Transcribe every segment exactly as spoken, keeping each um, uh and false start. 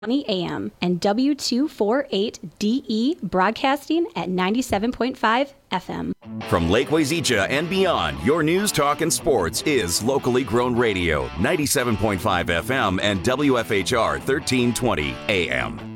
A M and W two forty-eight D E broadcasting at ninety-seven point five F M. From Lake Wazeecha and beyond, your news, talk, and sports is locally grown radio, ninety-seven point five F M and W F H R thirteen twenty A M.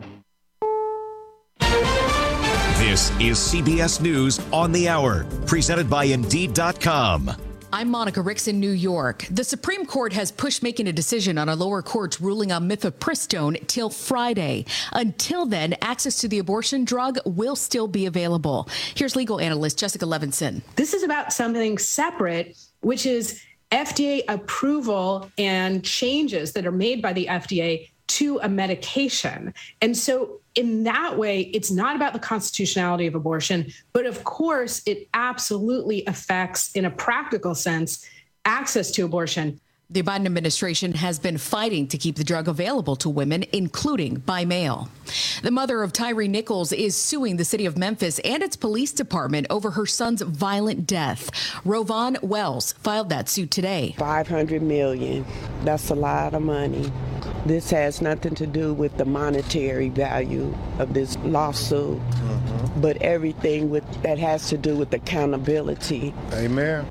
This is C B S News on the Hour, presented by Indeed dot com. I'm Monica Ricks in New York. The Supreme Court has pushed making a decision on a lower court's ruling on mifepristone till Friday. Until then, access to the abortion drug will still be available. Here's legal analyst Jessica Levinson. This is about something separate, which is F D A approval and changes that are made by the F D A to a medication. And so in that way, it's not about the constitutionality of abortion, but of course, it absolutely affects, in a practical sense, access to abortion. The Biden administration has been fighting to keep the drug available to women, including by mail. The mother of Tyre Nichols is suing the city of Memphis and its police department over her son's violent death. Rovon Wells filed that suit today. five hundred million dollars. That's a lot of money. This has nothing to do with the monetary value of this lawsuit, mm-hmm. but everything with that has to do with accountability. Amen.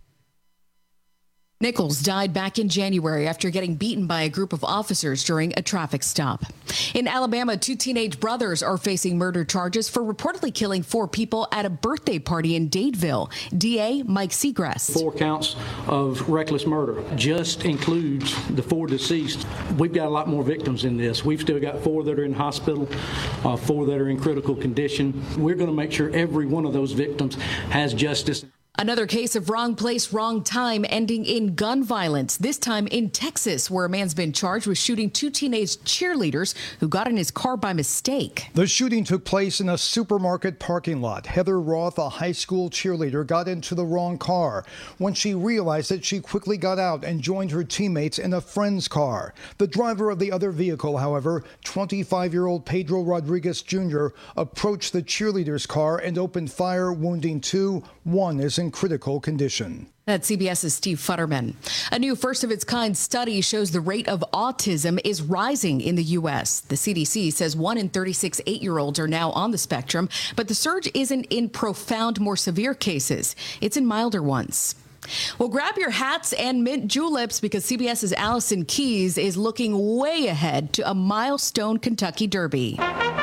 Nichols died back in January after getting beaten by a group of officers during a traffic stop. In Alabama, two teenage brothers are facing murder charges for reportedly killing four people at a birthday party in Dadeville. D A Mike Segrest. Four counts of reckless murder just includes the four deceased. We've got a lot more victims in this. We've still got four that are in hospital, uh, four that are in critical condition. We're going to make sure every one of those victims has justice. Another case of wrong place, wrong time ending in gun violence, this time in Texas, where a man's been charged with shooting two teenage cheerleaders who got in his car by mistake. The shooting took place in a supermarket parking lot. Heather Roth, a high school cheerleader, got into the wrong car. When she realized it, she quickly got out and joined her teammates in a friend's car. The driver of the other vehicle, however, twenty-five-year-old Pedro Rodriguez Junior, approached the cheerleader's car and opened fire, wounding two. One is in critical condition. That's CBS's Steve Futterman. A new first-of-its-kind study shows the rate of autism is rising in the U S. The C D C says one in thirty-six eight-year-olds are now on the spectrum, but the surge isn't in profound, more severe cases. It's in milder ones. Well, grab your hats and mint juleps because CBS's Allison Keyes is looking way ahead to a milestone Kentucky Derby.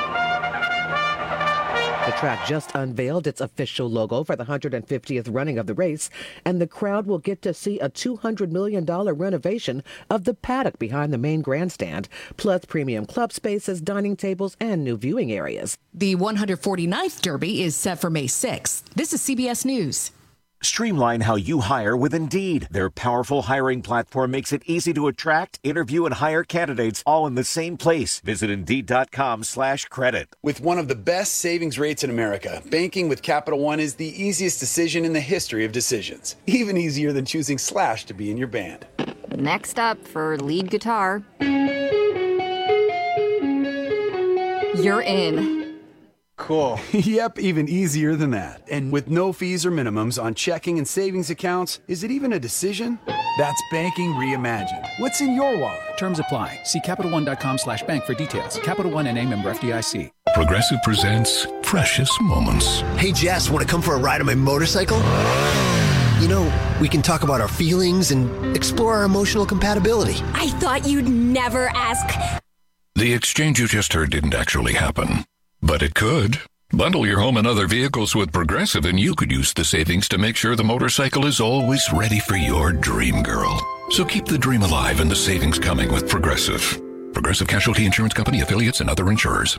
The track just unveiled its official logo for the one hundred fiftieth running of the race, and the crowd will get to see a two hundred million dollars renovation of the paddock behind the main grandstand, plus premium club spaces, dining tables, and new viewing areas. The one hundred forty-ninth Derby is set for May sixth. This is C B S News. Streamline how you hire with Indeed. Their powerful hiring platform makes it easy to attract, interview, and hire candidates all in the same place. Visit Indeed.com slash credit. With one of the best savings rates in America, banking with Capital One is the easiest decision in the history of decisions. Even easier than choosing Slash to be in your band. Next up for lead guitar. You're in. Cool. Yep, even easier than that. And with no fees or minimums on checking and savings accounts, is it even a decision? That's banking reimagined. What's in your wallet? Terms apply. See CapitalOne.com slash bank for details. Capital One N A member F D I C. Progressive presents Precious Moments. Hey, Jess, want to come for a ride on my motorcycle? You know, we can talk about our feelings and explore our emotional compatibility. I thought you'd never ask. The exchange you just heard didn't actually happen. But it could. Bundle your home and other vehicles with Progressive and you could use the savings to make sure the motorcycle is always ready for your dream girl. So keep the dream alive and the savings coming with Progressive. Progressive Casualty Insurance Company, affiliates, and other insurers.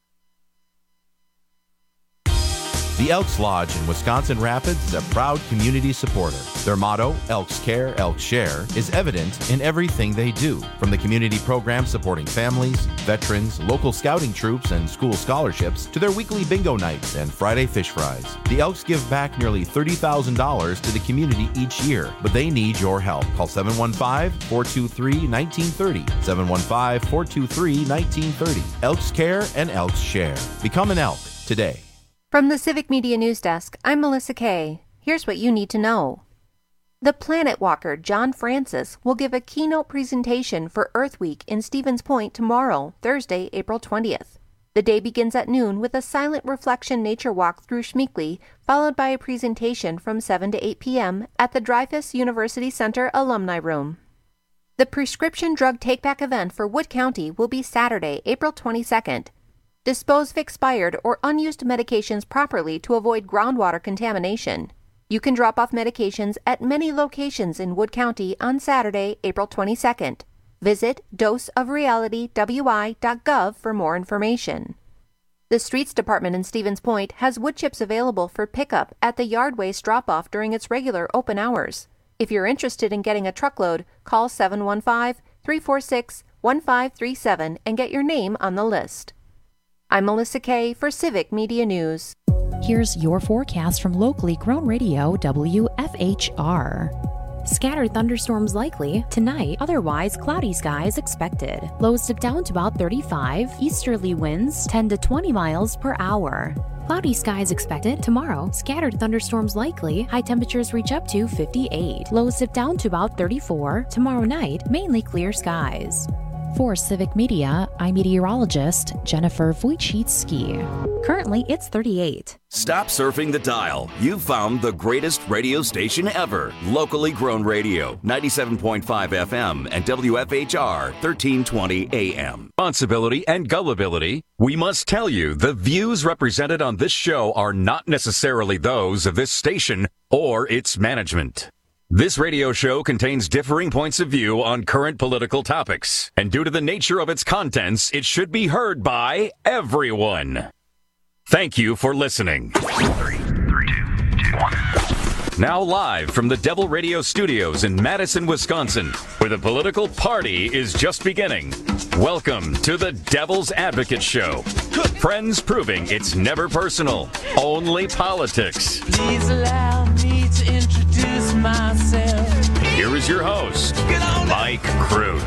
The Elks Lodge in Wisconsin Rapids is a proud community supporter. Their motto, Elks Care, Elks Share, is evident in everything they do, from the community programs supporting families, veterans, local scouting troops, and school scholarships, to their weekly bingo nights and Friday fish fries. The Elks give back nearly thirty thousand dollars to the community each year, but they need your help. Call seven one five, four two three, one nine three zero, seven one five, four two three, one nine three zero. Elks Care and Elks Share. Become an elk today. From the Civic Media News Desk, I'm Melissa Kay. Here's what you need to know. The Planet Walker John Francis will give a keynote presentation for Earth Week in Stevens Point tomorrow, Thursday, April twentieth. The day begins at noon with a silent reflection nature walk through Schmeekly, followed by a presentation from seven to eight p.m. at the Dreyfus University Center Alumni Room. The prescription drug take-back event for Wood County will be Saturday, April twenty-second. Dispose of expired or unused medications properly to avoid groundwater contamination. You can drop off medications at many locations in Wood County on Saturday, April twenty-second. Visit dose of reality w i dot gov for more information. The Streets Department in Stevens Point has wood chips available for pickup at the yard waste drop-off during its regular open hours. If you're interested in getting a truckload, call seven one five, three four six, one five three seven and get your name on the list. I'm Melissa Kay for Civic Media News. Here's your forecast from locally grown radio W F H R. Scattered thunderstorms likely tonight, otherwise cloudy skies expected. Lows dip down to about thirty-five, easterly winds ten to twenty miles per hour. Cloudy skies expected tomorrow, scattered thunderstorms likely, high temperatures reach up to fifty-eight. Lows dip down to about thirty-four. Tomorrow night, mainly clear skies. For Civic Media, I'm meteorologist Jennifer Wojcicki. Currently, it's thirty-eight. Stop surfing the dial. You've found the greatest radio station ever. Locally grown radio, ninety-seven point five F M and W F H R, thirteen twenty A M. Responsibility and gullibility. We must tell you the views represented on this show are not necessarily those of this station or its management. This radio show contains differing points of view on current political topics, and due to the nature of its contents, it should be heard by everyone. Thank you for listening. Three, three, two, two, one. Now live from the Devil Radio Studios in Madison, Wisconsin, where the political party is just beginning. Welcome to the Devil's Advocate Show. Friends proving it's never personal, only politics. Please allow me to introduce myself. Here is your host, Mike Crute.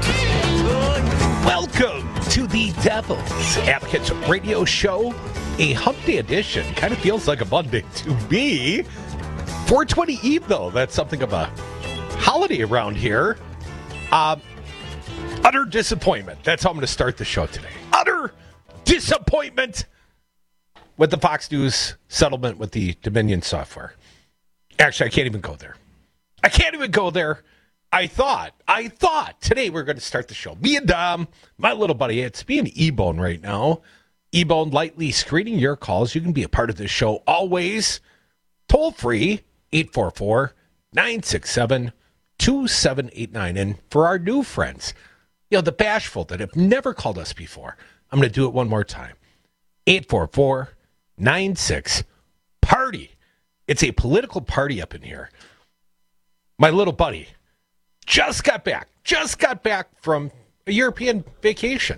Welcome to the Devil's Advocates Radio Show, a hump day edition. Kind of feels like a Monday to me. four twenty Eve, though. That's something of a holiday around here. Um, utter disappointment. That's how I'm going to start the show today. Utter disappointment with the Fox News settlement with the Dominion software. Actually, I can't even go there. I can't even go there. I thought, I thought today we we're going to start the show. Me and Dom, my little buddy, it's me and E-Bone right now. E-Bone lightly screening your calls. You can be a part of this show always. Toll free, eight four four, nine six seven, two seven eight nine. And for our new friends, you know, the bashful that have never called us before, I'm going to do it one more time. eight four four, nine six, party. It's a political party up in here. My little buddy just got back, just got back from a European vacation.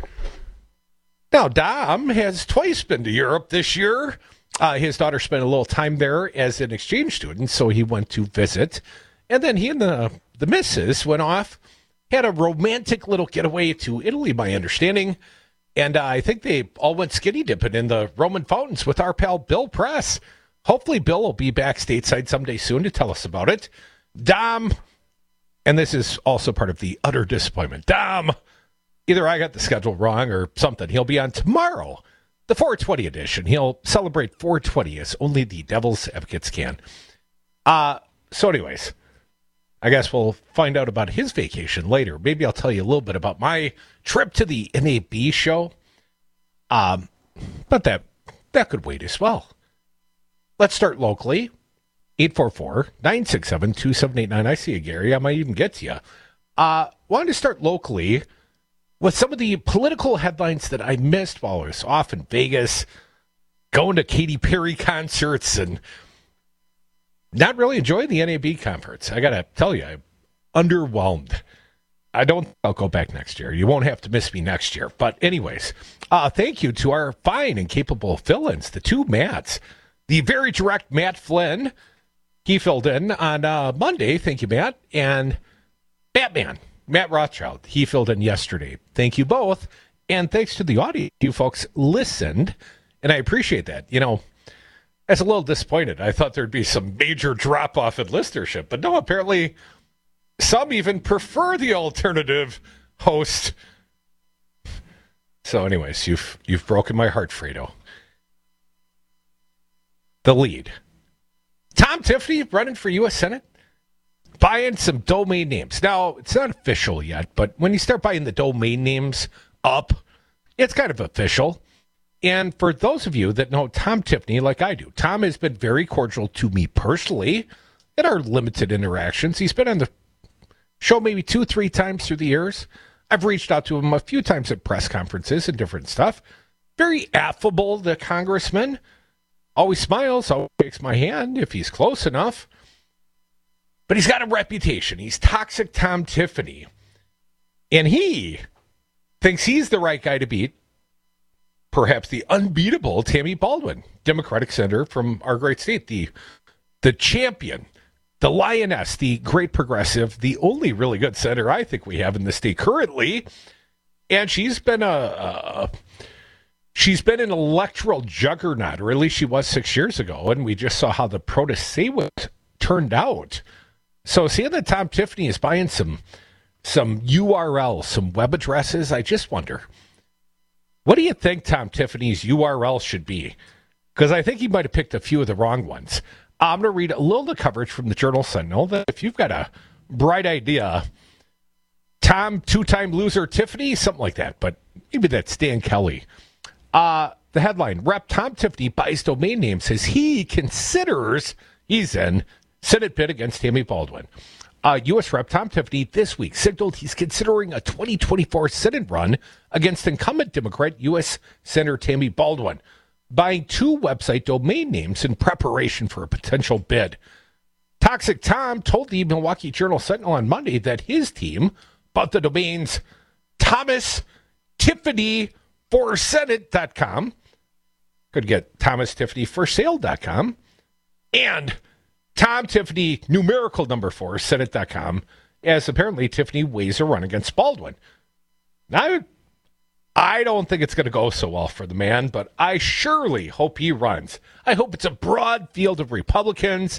Now, Dom has twice been to Europe this year. Uh, his daughter spent a little time there as an exchange student, so he went to visit. And then he and the, the missus went off, had a romantic little getaway to Italy, my understanding. And uh, I think they all went skinny dipping in the Roman fountains with our pal Bill Press. Hopefully Bill will be back stateside someday soon to tell us about it. Dom, and this is also part of the utter disappointment. Dom, either I got the schedule wrong or something. He'll be on tomorrow, the four twenty edition. He'll celebrate four twenty as only the Devil's Advocates can. Uh, so anyways, I guess we'll find out about his vacation later. Maybe I'll tell you a little bit about my trip to the N A B show. Um, but that that could wait as well. Let's start locally. eight four four, nine six seven, two seven eight nine. I see you, Gary. I might even get to you. Uh, wanted to start locally with some of the political headlines that I missed while I was off in Vegas, going to Katy Perry concerts, and not really enjoying the N A B conference. I got to tell you, I'm underwhelmed. I don't think I'll go back next year. You won't have to miss me next year. But anyways, uh, thank you to our fine and capable fill-ins, the two Matts. The very direct Matt Flynn, he filled in on uh, Monday. Thank you, Matt. And Batman, Matt Rothschild, he filled in yesterday. Thank you both. And thanks to the audience, you folks listened. And I appreciate that. You know, I was a little disappointed. I thought there'd be some major drop-off in listenership, but no, apparently some even prefer the alternative host. So anyways, you've you've broken my heart, Fredo. The lead. Tom Tiffany running for U S Senate, buying some domain names. Now, it's not official yet, but when you start buying the domain names up, it's kind of official. And for those of you that know Tom Tiffany like I do, Tom has been very cordial to me personally in our limited interactions. He's been on the show maybe two, three times through the years. I've reached out to him a few times at press conferences and different stuff. Very affable, the congressman. Always smiles, always shakes my hand if he's close enough. But he's got a reputation. He's Toxic Tom Tiffany. And he thinks he's the right guy to beat perhaps the unbeatable Tammy Baldwin, Democratic senator from our great state, the the champion, the lioness, the great progressive, the only really good senator I think we have in the state currently. And she's been a, a she's been an electoral juggernaut, or at least she was six years ago, and we just saw how the protest was turned out. So seeing that Tom Tiffany is buying some some U R Ls, some web addresses, I just wonder, what do you think Tom Tiffany's U R L should be? Because I think he might have picked a few of the wrong ones. I'm going to read a little of the coverage from the Journal Sentinel that if you've got a bright idea, Tom, two-time loser Tiffany, something like that, but maybe that's Dan Kelly. Uh, the headline, Rep Tom Tiffany buys domain names as he considers he's in Senate bid against Tammy Baldwin. Uh, U S Rep Tom Tiffany this week signaled he's considering a twenty twenty-four Senate run against incumbent Democrat U S Senator Tammy Baldwin, buying two website domain names in preparation for a potential bid. Toxic Tom told the Milwaukee Journal Sentinel on Monday that his team bought the domains Thomas Tiffany for Senate dot com, could get Thomas Tiffany for sale dot com, and Tom Tiffany numerical number four Senate dot com, as apparently Tiffany weighs a run against Baldwin. Now, I don't think it's going to go so well for the man, but I surely hope he runs. I hope it's a broad field of Republicans,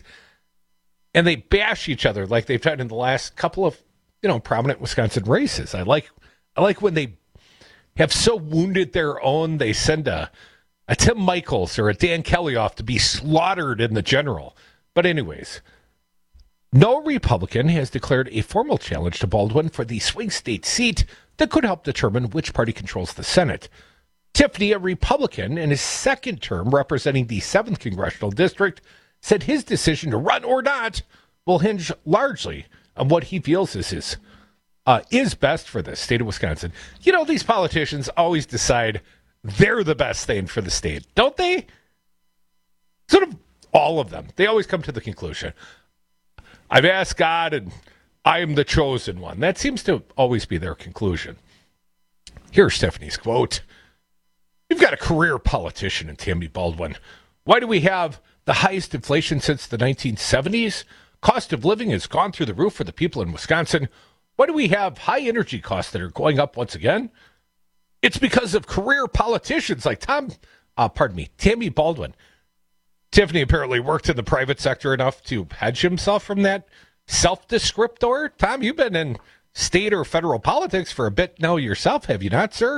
and they bash each other like they've done in the last couple of, you know, prominent Wisconsin races. I like, I like when they have so wounded their own, they send a, a Tim Michaels or a Dan Kelly off to be slaughtered in the general. But anyways, no Republican has declared a formal challenge to Baldwin for the swing state seat that could help determine which party controls the Senate. Tiffany, a Republican in his second term representing the seventh Congressional District, said his decision to run or not will hinge largely on what he feels is his, uh, is best for the state of Wisconsin. You know, these politicians always decide they're the best thing for the state, don't they? Sort of all of them. They always come to the conclusion, I've asked God and I am the chosen one. That seems to always be their conclusion. Here's Tiffany's quote. You've got a career politician in Tammy Baldwin. Why do we have the highest inflation since the nineteen seventies? Cost of living has gone through the roof for the people in Wisconsin. Why do we have high energy costs that are going up once again? It's because of career politicians like Tom, uh, pardon me, Tammy Baldwin. Tiffany apparently worked in the private sector enough to hedge himself from that self-descriptor. Tom, you've been in state or federal politics for a bit now yourself, have you not, sir?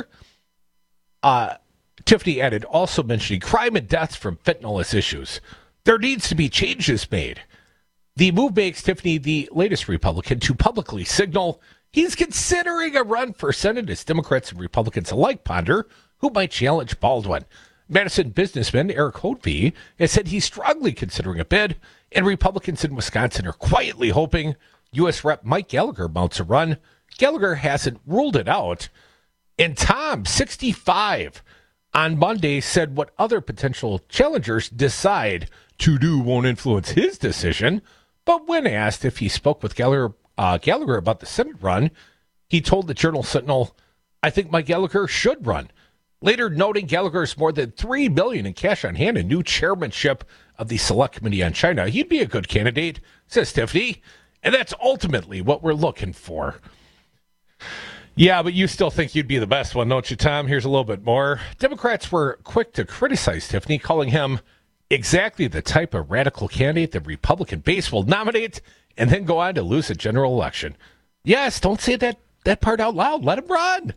Uh, Tiffany added, also mentioning crime and deaths from fentanyl as issues. There needs to be changes made. The move makes Tiffany the latest Republican to publicly signal he's considering a run for Senate as Democrats and Republicans alike ponder who might challenge Baldwin. Madison businessman Eric Hotvey has said he's strongly considering a bid, and Republicans in Wisconsin are quietly hoping U S Rep Mike Gallagher mounts a run. Gallagher hasn't ruled it out. And Tom, sixty-five, on Monday said what other potential challengers decide to do won't influence his decision. But when asked if he spoke with Gallagher, uh, Gallagher about the Senate run, he told the Journal Sentinel, I think Mike Gallagher should run. Later noting Gallagher's more than three million dollars in cash on hand and new chairmanship of the Select Committee on China. He'd be a good candidate, says Tiffany. And that's ultimately what we're looking for. Yeah, but you still think you'd be the best one, don't you, Tom? Here's a little bit more. Democrats were quick to criticize Tiffany, calling him exactly the type of radical candidate the Republican base will nominate and then go on to lose a general election. Yes, don't say that, that part out loud. Let him run.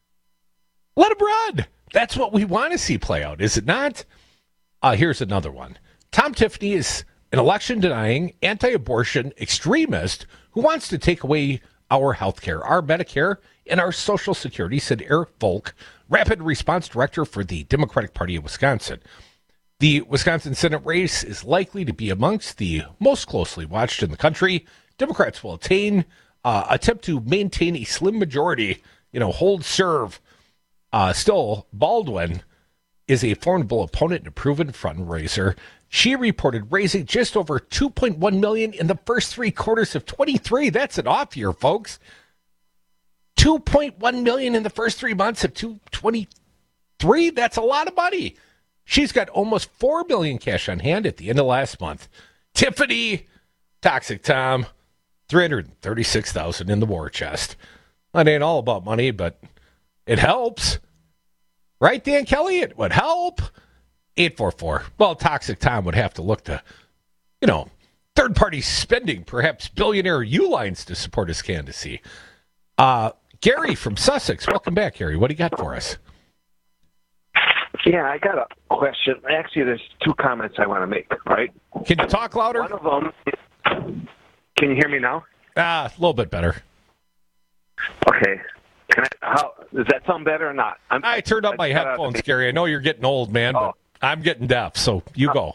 Let him run. That's what we want to see play out, is it not? Uh, here's another one. Tom Tiffany is an election-denying, anti-abortion extremist who wants to take away our health care, our Medicare, and our Social Security, said Eric Volk, Rapid Response Director for the Democratic Party of Wisconsin. The Wisconsin Senate race is likely to be amongst the most closely watched in the country. Democrats will attain, uh, attempt to maintain a slim majority, you know, hold serve. Uh, still, Baldwin is a formidable opponent and a proven fundraiser. She reported raising just over two point one million dollars in the first three quarters of twenty-three. That's an off year, folks. two point one million dollars in the first three months of two twenty-three. That's a lot of money. She's got almost four million dollars cash on hand at the end of last month. Tiffany, Toxic Tom, three hundred thirty-six thousand dollars in the war chest. That ain't all about money, but it helps. Right, Dan Kelly? It would help. eight four four. Well, Toxic Tom would have to look to, you know, third-party spending, perhaps billionaire U-lines to support his candidacy. Uh, Gary from Sussex. Welcome back, Gary. What do you got for us? Yeah, I got a question. Actually, there's two comments I want to make, right? Can you talk louder? One of them is, can you hear me now? Ah, a little bit better. Okay. Can I, how, does that sound better or not? I'm, I turned up I, my I, headphones, uh, Gary. I know you're getting old, man, oh. but I'm getting deaf, so you go.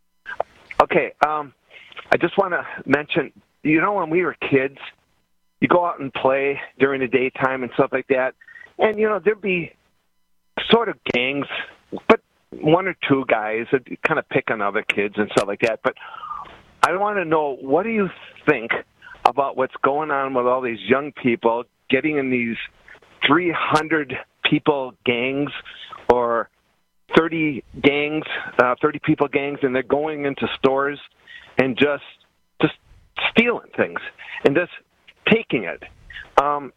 Okay. Um, I just want to mention, you know, when we were kids, you go out and play during the daytime and stuff like that, and, you know, there'd be sort of gangs, but one or two guys that kind of pick on other kids and stuff like that. But I want to know, what do you think about what's going on with all these young people getting in these three hundred people gangs or thirty gangs, uh, thirty people gangs, and they're going into stores and just just stealing things and just taking it? Um,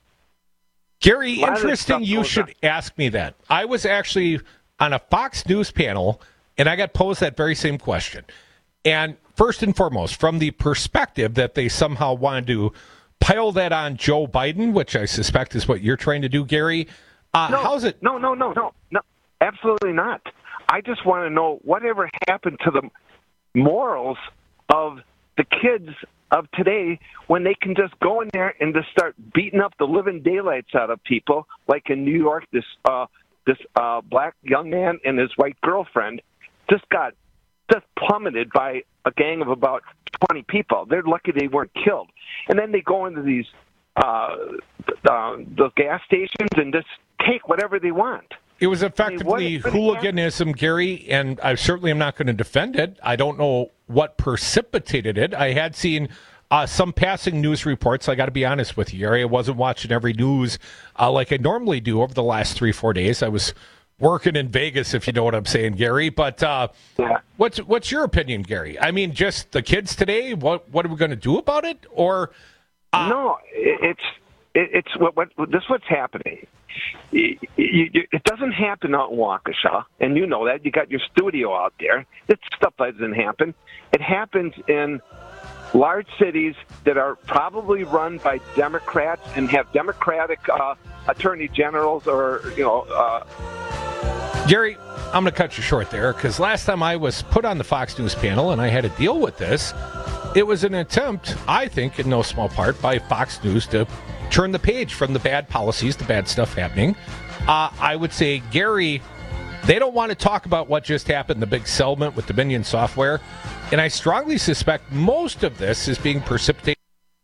Gary, interesting you should on. ask me that. I was actually on a Fox News panel, and I got posed that very same question. And first and foremost, from the perspective that they somehow wanted to pile that on Joe Biden, which I suspect is what you're trying to do, Gary, uh, no, how's it? No, no, no, no, no, absolutely not. I just want to know whatever happened to the morals of the kids of today when they can just go in there and just start beating up the living daylights out of people, like in New York, this uh, this uh, black young man and his white girlfriend just got just plummeted by a gang of about twenty people. They're lucky they weren't killed. And then they go into these uh, uh, the gas stations and just take whatever they want. It was effectively I mean, hooliganism, Gary, and I certainly am not going to defend it. I don't know what precipitated it. I had seen uh, some passing news reports. I got to be honest with you, Gary. I wasn't watching every news uh, like I normally do over the last three, four days. I was working in Vegas, if you know what I'm saying, Gary. But uh, yeah. what's what's your opinion, Gary? I mean, just the kids today. What what are we going to do about it? Or uh, no, it's it, it's what what this what's happening. It doesn't happen out in Waukesha, and you know that. You got your studio out there. That stuff doesn't happen. It happens in large cities that are probably run by Democrats and have Democratic uh, attorney generals or, you know. Uh... Jerry, I'm going to cut you short there, because last time I was put on the Fox News panel and I had to deal with this, it was an attempt, I think, in no small part, by Fox News to turn the page from the bad policies, the bad stuff happening. Uh, I would say, Gary, they don't want to talk about what just happened, the big settlement with Dominion Software. And I strongly suspect most of this is being precipitated.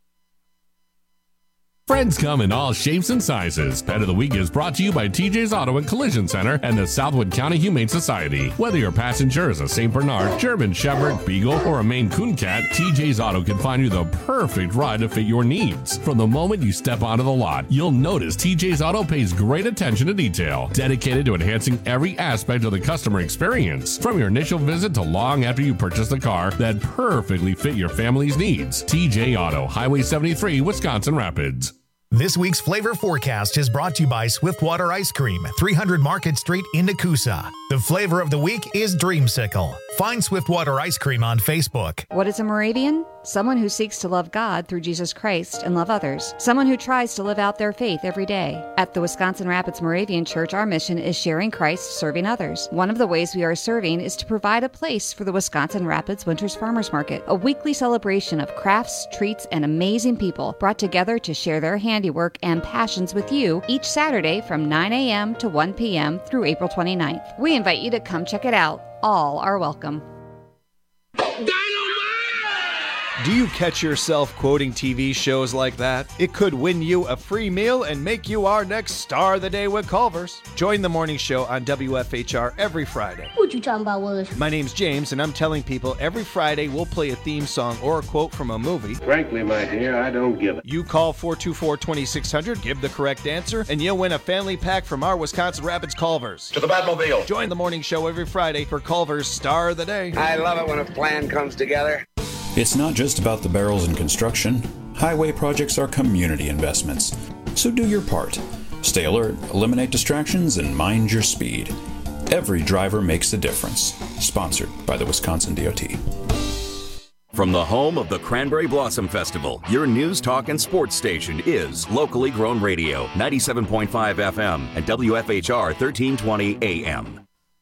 Friends come in all shapes and sizes. Pet of the Week is brought to you by T J's Auto and Collision Center and the Southwood County Humane Society. Whether your passenger is a Saint Bernard, German Shepherd, Beagle, or a Maine Coon Cat, T J's Auto can find you the perfect ride to fit your needs. From the moment you step onto the lot, you'll notice T J's Auto pays great attention to detail, dedicated to enhancing every aspect of the customer experience. From your initial visit to long after you purchase the car that perfectly fit your family's needs. T J Auto, Highway seventy-three, Wisconsin Rapids. This week's Flavor Forecast is brought to you by Swiftwater Ice Cream, three hundred Market Street in Nakusa. The flavor of the week is Dreamsicle. Find Swiftwater Ice Cream on Facebook. What is a Moravian? Someone who seeks to love God through Jesus Christ and love others. Someone who tries to live out their faith every day. At the Wisconsin Rapids Moravian Church, our mission is sharing Christ, serving others. One of the ways we are serving is to provide a place for the Wisconsin Rapids Winters Farmers Market, a weekly celebration of crafts, treats, and amazing people brought together to share their handiwork and passions with you each Saturday from nine a.m. to one p.m. through April twenty-ninth. We invite you to come check it out. All are welcome. Do you catch yourself quoting T V shows like that? It could win you a free meal and make you our next star of the day with Culver's. Join the morning show on W F H R every Friday. What you talking about, Willis? My name's James, and I'm telling people every Friday we'll play a theme song or a quote from a movie. Frankly, my dear, I don't give it. You call four two four, two six zero zero, give the correct answer, and you'll win a family pack from our Wisconsin Rapids Culver's. To the Batmobile. Join the morning show every Friday for Culver's Star of the Day. I love it when a plan comes together. It's not just about the barrels in construction. Highway projects are community investments. So do your part. Stay alert, eliminate distractions, and mind your speed. Every driver makes a difference. Sponsored by the Wisconsin D O T. From the home of the Cranberry Blossom Festival, your news, talk, and sports station is Locally Grown Radio, ninety-seven point five F M and W F H R thirteen twenty A M.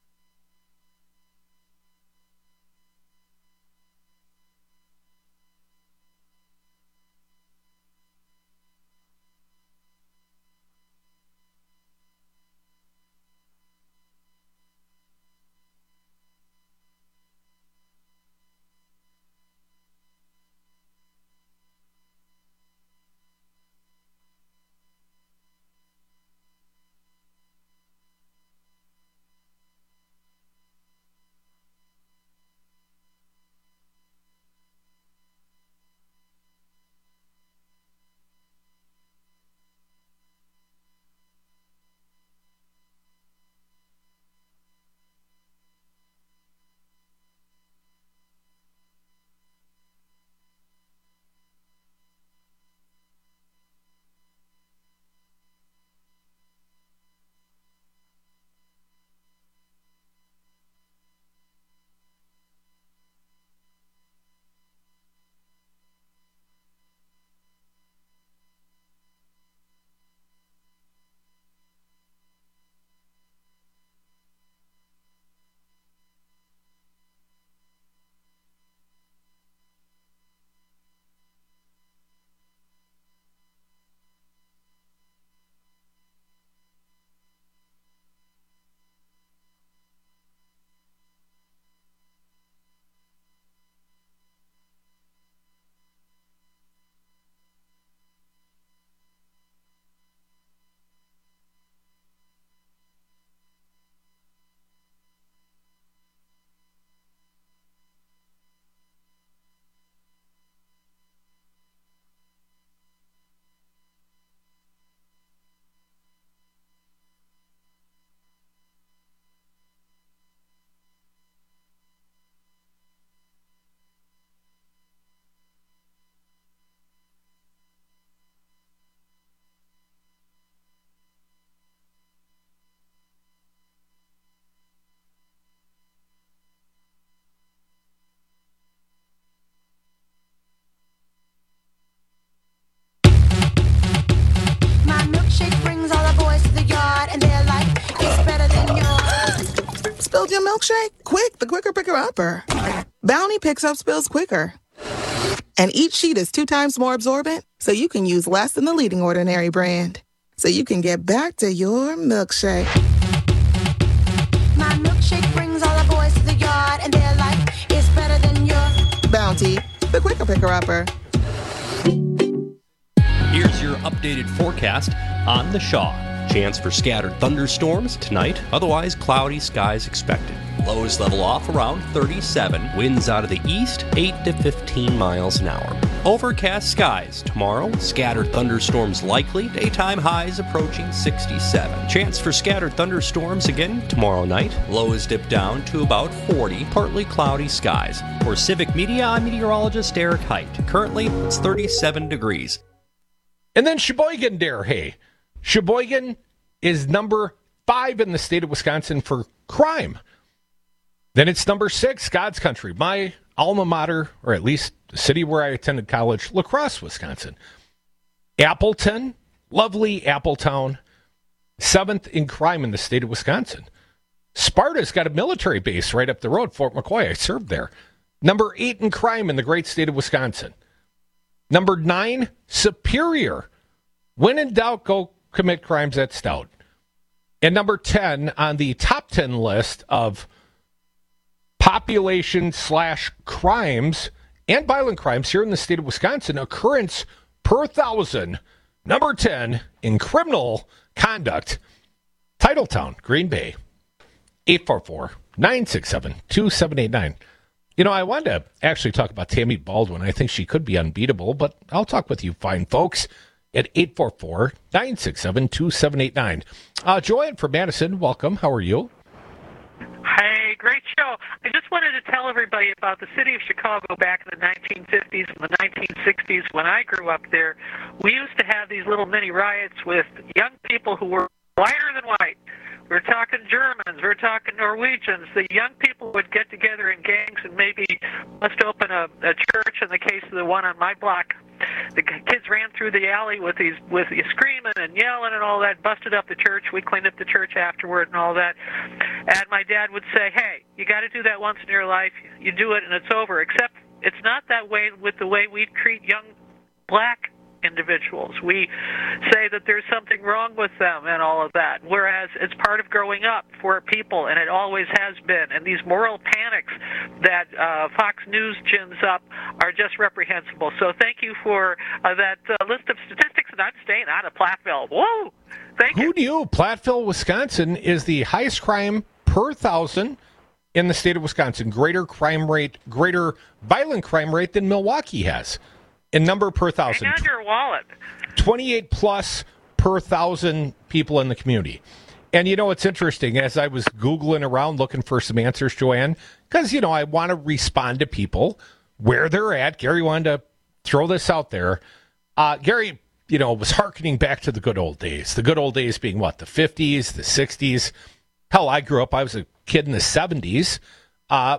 Spilled your milkshake? Quick, the quicker picker upper. Bounty picks up spills quicker. And each sheet is two times more absorbent, so you can use less than the leading Ordinary brand. So you can get back to your milkshake. My milkshake brings all the boys to the yard, and they're like, it's better than your Bounty, the quicker picker upper. Here's your updated forecast on the Shaw. Chance for scattered thunderstorms tonight, otherwise cloudy skies expected. Lows level off around thirty-seven. Winds out of the east, eight to fifteen miles an hour. Overcast skies tomorrow. Scattered thunderstorms likely. Daytime highs approaching sixty-seven. Chance for scattered thunderstorms again tomorrow night. Lows dip down to about forty. Partly cloudy skies. For Civic Media, I'm meteorologist Eric Height. Currently, it's thirty-seven degrees. And then Sheboygan there, hey. Sheboygan is number five in the state of Wisconsin for crime. Then it's number six, God's Country, my alma mater, or at least the city where I attended college, La Crosse, Wisconsin. Appleton, lovely Appletown, seventh in crime in the state of Wisconsin. Sparta's got a military base right up the road, Fort McCoy. I served there. Number eight in crime in the great state of Wisconsin. Number nine, Superior. When in doubt, go commit crimes at Stout. And number ten on the top ten list of population slash crimes and violent crimes here in the state of Wisconsin, occurrence per thousand, number ten in criminal conduct, Titletown, Green Bay. eight four four, nine six seven, two seven eight nine. You know, I wanted to actually talk about Tammy Baldwin. I think she could be unbeatable, but I'll talk with you fine folks at eight four four, nine six seven, two seven eight nine. Uh, Joanne from Madison, welcome. How are you? Hey, great show. I just wanted to tell everybody about the city of Chicago back in the nineteen fifties and the nineteen sixties. When I grew up there, we used to have these little mini riots with young people who were whiter than white. We're talking Germans, we're talking Norwegians. The young people would get together in gangs and maybe must open a, a church. In the case of the one on my block, the kids ran through the alley with these with screaming and yelling and all that, busted up the church. We cleaned up the church afterward and all that. And my dad would say, hey, you got to do that once in your life. You do it and it's over. Except it's not that way with the way we treat young black individuals. We say that there's something wrong with them and all of that, whereas it's part of growing up for people, and it always has been. And these moral panics that uh, Fox News gins up are just reprehensible. So thank you for uh, that uh, list of statistics, and I'm staying out of Platteville. Whoa! Thank you. Who knew Platteville, Wisconsin is the highest crime per thousand in the state of Wisconsin? Greater crime rate, greater violent crime rate than Milwaukee has. In number per thousand. Hang on your wallet. twenty-eight plus per thousand people in the community. And, you know, it's interesting. As I was Googling around looking for some answers, Joanne, because, you know, I want to respond to people where they're at. Gary wanted to throw this out there. Uh, Gary, you know, was hearkening back to the good old days. The good old days being what? The fifties, the sixties. Hell, I grew up, I was a kid in the seventies. Uh,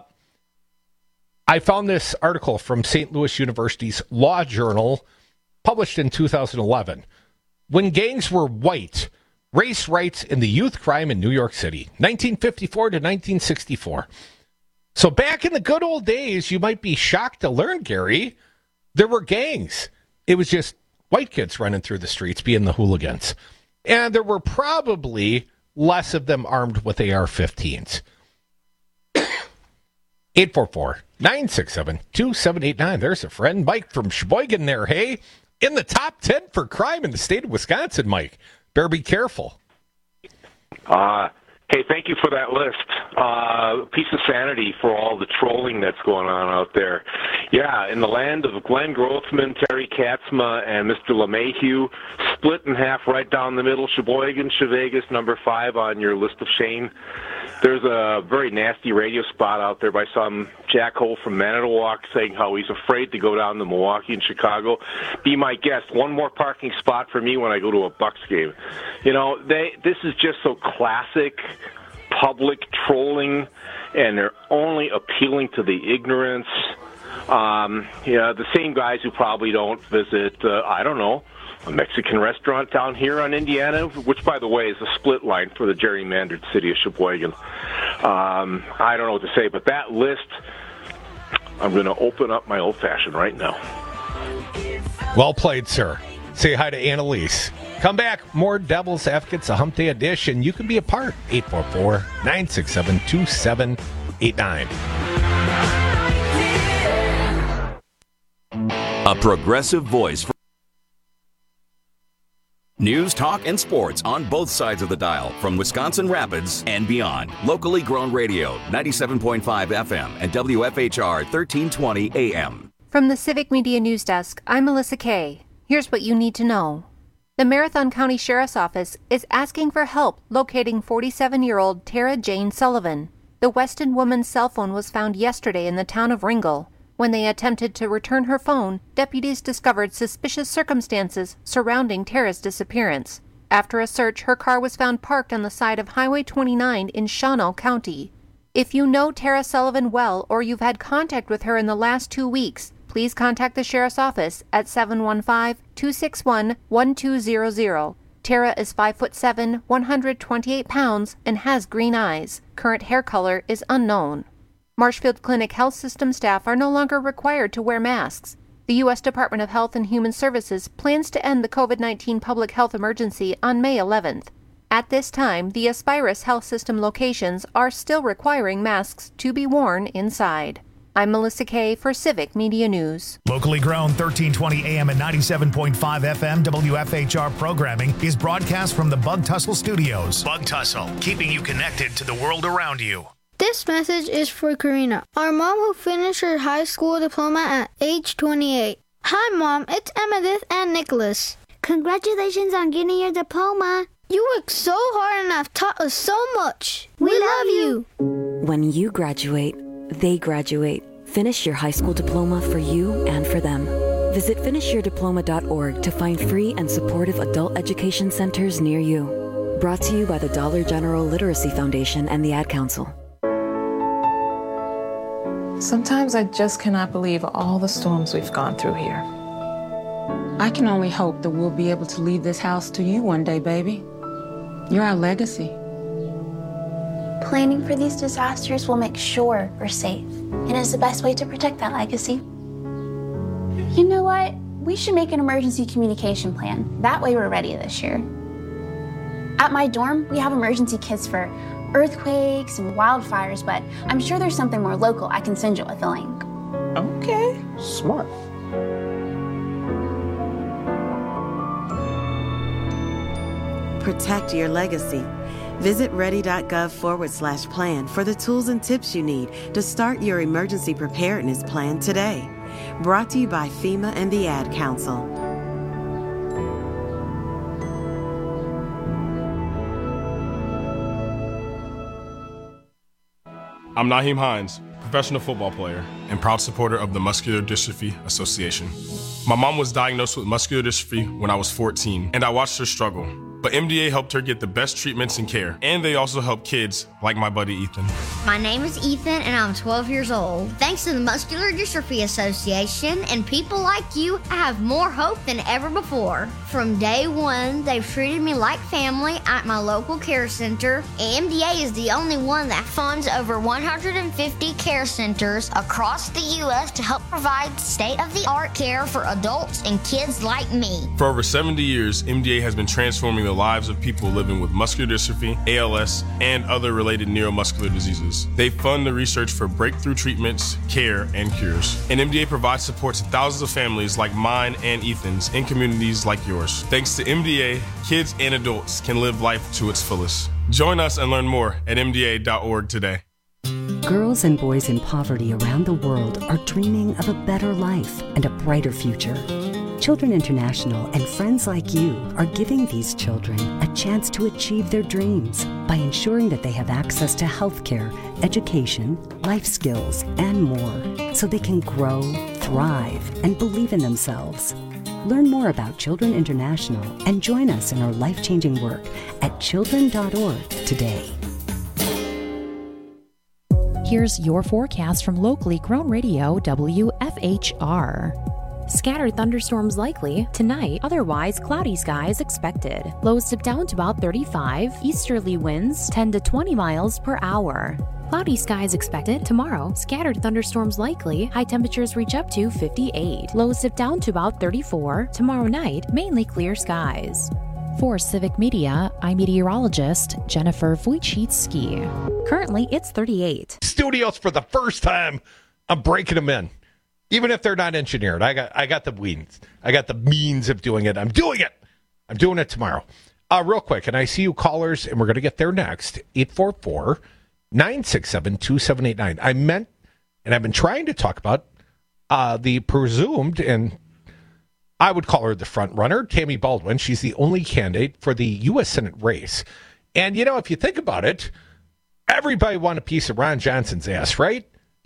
I found this article from Saint Louis University's Law Journal, published in two thousand eleven. When gangs were white, race rights in the youth crime in New York City, nineteen fifty-four to nineteen sixty-four. So back in the good old days, you might be shocked to learn, Gary, there were gangs. It was just white kids running through the streets being the hooligans. And there were probably less of them armed with A R fifteens. eight four four, nine six seven, two seven eight nine. There's a friend, Mike from Sheboygan there, hey? In the top ten for crime in the state of Wisconsin, Mike. Better be careful. Uh, hey, thank you for that list. Uh, piece of sanity for all the trolling that's going on out there. Yeah, in the land of Glenn Grothman, Terry Katzma, and Mister LeMahieu, split in half right down the middle, Sheboygan, Chevegas, number five on your list of shame. There's a very nasty radio spot out there by some jackhole from Manitowoc saying how he's afraid to go down to Milwaukee and Chicago. Be my guest. One more parking spot for me when I go to a Bucks game. You know, they this is just so classic public trolling, and they're only appealing to the ignorance. Um, yeah, the same guys who probably don't visit, uh, I don't know, a Mexican restaurant down here on Indiana, which, by the way, is a split line for the gerrymandered city of Sheboygan. Um, I don't know what to say, but that list, I'm going to open up my old-fashioned right now. Well played, sir. Say hi to Annalise. Come back. More Devil's Advocates, a Hump Day edition. You can be a part. eight four four, nine six seven, two seven eight nine. A progressive voice for news, talk, and sports on both sides of the dial from Wisconsin Rapids and beyond. Locally grown radio, ninety-seven point five F M and W F H R thirteen twenty A M. From the Civic Media News Desk, I'm Melissa Kay. Here's what you need to know. The Marathon County Sheriff's Office is asking for help locating forty-seven-year-old Tara Jane Sullivan. The Weston woman's cell phone was found yesterday in the town of Ringgold. When they attempted to return her phone, deputies discovered suspicious circumstances surrounding Tara's disappearance. After a search, her car was found parked on the side of Highway twenty-nine in Shawano County. If you know Tara Sullivan well or you've had contact with her in the last two weeks, please contact the Sheriff's Office at seven one five, two six one, one two zero zero. Tara is five foot seven, one hundred twenty-eight pounds, and has green eyes. Current hair color is unknown. Marshfield Clinic Health System staff are no longer required to wear masks. The U S Department of Health and Human Services plans to end the COVID nineteen public health emergency on May eleventh. At this time, the Aspirus Health System locations are still requiring masks to be worn inside. I'm Melissa Kay for Civic Media News. Locally grown thirteen twenty A M and ninety-seven point five F M W F H R programming is broadcast from the Bug Tussle Studios. Bug Tussle, keeping you connected to the world around you. This message is for Karina, our mom who finished her high school diploma at age twenty-eight. Hi, Mom. It's Emmettith and Nicholas. Congratulations on getting your diploma. You worked so hard and have taught us so much. We, we love you. When you graduate, they graduate. Finish your high school diploma for you and for them. Visit finish your diploma dot org to find free and supportive adult education centers near you. Brought to you by the Dollar General Literacy Foundation and the Ad Council. Sometimes I just cannot believe all the storms we've gone through here. I can only hope that we'll be able to leave this house to you one day, baby. You're our legacy. Planning for these disasters will make sure we're safe, and is the best way to protect that legacy. You know what? We should make an emergency communication plan. That way we're ready this year. At my dorm, we have emergency kits for earthquakes and wildfires, but I'm sure there's something more local I can send you with a link. Okay, smart. Protect your legacy. Visit ready.gov forward slash plan for the tools and tips you need to start your emergency preparedness plan today. Brought to you by FEMA and the Ad Council. I'm Naheem Hines, professional football player and proud supporter of the Muscular Dystrophy Association. My mom was diagnosed with muscular dystrophy when I was fourteen, and I watched her struggle. But M D A helped her get the best treatments and care, and they also help kids like my buddy Ethan. My name is Ethan, and I'm twelve years old. Thanks to the Muscular Dystrophy Association and people like you, I have more hope than ever before. From day one, they've treated me like family at my local care center. M D A is the only one that funds over one hundred fifty care centers across the U S to help provide state-of-the-art care for adults and kids like me. For over seventy years, M D A has been transforming the lives of people living with muscular dystrophy, A L S, and other related neuromuscular diseases. They fund the research for breakthrough treatments, care, and cures. And M D A provides support to thousands of families like mine and Ethan's in communities like yours. Thanks to M D A, kids and adults can live life to its fullest. Join us and learn more at M D A dot org today. Girls and boys in poverty around the world are dreaming of a better life and a brighter future. Children International and friends like you are giving these children a chance to achieve their dreams by ensuring that they have access to healthcare, education, life skills, and more, so they can grow, thrive, and believe in themselves. Learn more about Children International and join us in our life-changing work at children dot org today. Here's your forecast from locally grown radio W F H R. Scattered thunderstorms likely tonight, otherwise cloudy skies expected. Lows dip down to about thirty-five, easterly winds ten to twenty miles per hour. Cloudy skies expected tomorrow, scattered thunderstorms likely, high temperatures reach up to fifty-eight. Lows dip down to about thirty-four. Tomorrow night, mainly clear skies. For Civic Media, I'm meteorologist Jennifer Wojcicki. Currently, it's thirty-eight. Studios for the first time, I'm breaking them in. Even if they're not engineered, I got I got the means. I got the means of doing it. I'm doing it. I'm doing it tomorrow. Uh, real quick, and I see you callers, and we're going to get there next. eight four four, nine six seven, two seven eight nine. I meant, and I've been trying to talk about uh, the presumed, and I would call her the front runner, Tammy Baldwin. She's the only candidate for the U S Senate race. And, you know, if you think about it, everybody want a piece of Ron Johnson's ass, right?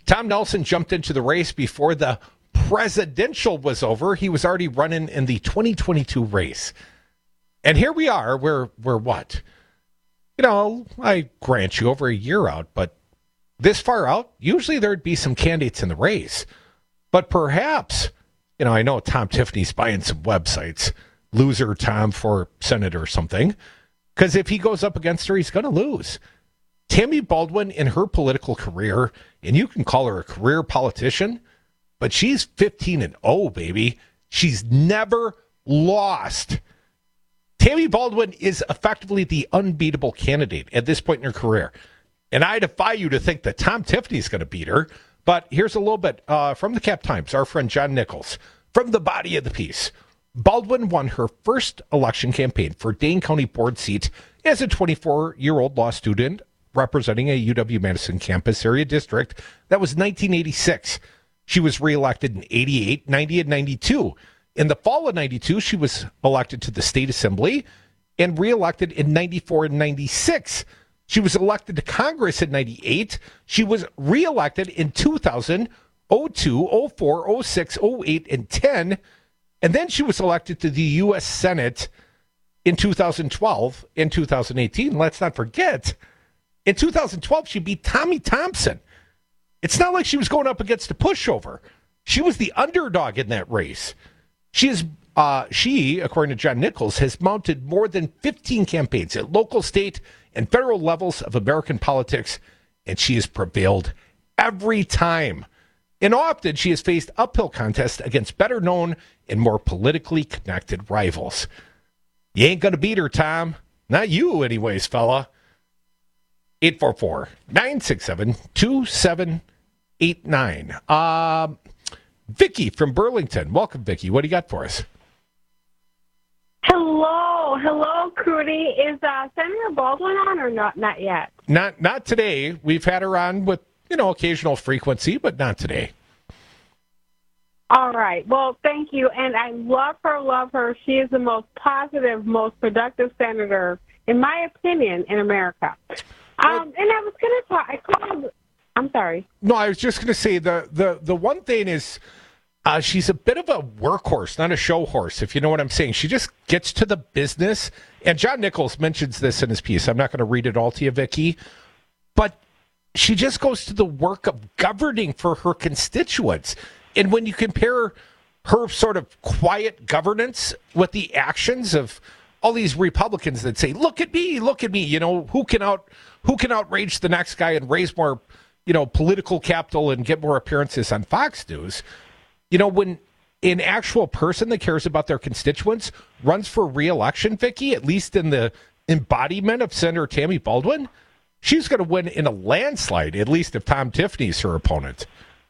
Tom Nelson jumped into the race before the presidential was over. He was already running in the twenty twenty-two race. And here we are. We're, we're what? You know, I grant you over a year out, but this far out, usually there'd be some candidates in the race. But perhaps, you know, I know Tom Tiffany's buying some websites. Loser Tom for Senate or something. Because if he goes up against her, he's going to lose. Tammy Baldwin in her political career, and you can call her a career politician, but she's fifteen and oh, baby. She's never lost. Tammy Baldwin is effectively the unbeatable candidate at this point in her career. And I defy you to think that Tom Tiffany's going to beat her. But here's a little bit uh, from the Cap Times, our friend John Nichols, from the body of the piece. Baldwin won her first election campaign for Dane County board seat as a twenty-four-year-old law student representing a U W-Madison campus area district. That was nineteen eighty-six. She was reelected in eighty-eight, ninety, and ninety-two. In the fall of ninety-two, she was elected to the state assembly and reelected in ninety-four and ninety-six. She was elected to Congress in ninety-eight. She was reelected in two thousand, oh two, oh four, oh six, oh eight, and ten. And then she was elected to the U S Senate in two thousand twelve and two thousand eighteen. Let's not forget, in two thousand twelve, she beat Tommy Thompson. It's not like she was going up against a pushover. She was the underdog in that race. She is, uh, she, according to John Nichols, has mounted more than fifteen campaigns at local, state, and federal levels of American politics, and she has prevailed every time. And often she has faced uphill contests against better-known and more politically connected rivals. You ain't going to beat her, Tom. Not you, anyways, fella. eight four four, nine six seven, two seven eight nine. Um, Vicky from Burlington. Welcome, Vicky. What do you got for us? Hello. Hello, Crudy. Is uh, Senator Baldwin on or not? Not yet. Not not today. We've had her on with, you know, occasional frequency, but not today. All right. Well, thank you. And I love her, love her. She is the most positive, most productive senator, in my opinion, in America. Um, and I was going to talk, I called, I'm sorry. No, I was just going to say the, the, the one thing is uh, she's a bit of a workhorse, not a show horse, if you know what I'm saying. She just gets to the business. And John Nichols mentions this in his piece. I'm not going to read it all to you, Vicky. But she just goes to the work of governing for her constituents. And when you compare her sort of quiet governance with the actions of all these Republicans that say, look at me, look at me, you know, who can out who can outrage the next guy and raise more, you know, political capital and get more appearances on Fox News. You know, when an actual person that cares about their constituents runs for re-election, Vicky, at least in the embodiment of Senator Tammy Baldwin, she's going to win in a landslide, at least if Tom Tiffany's her opponent.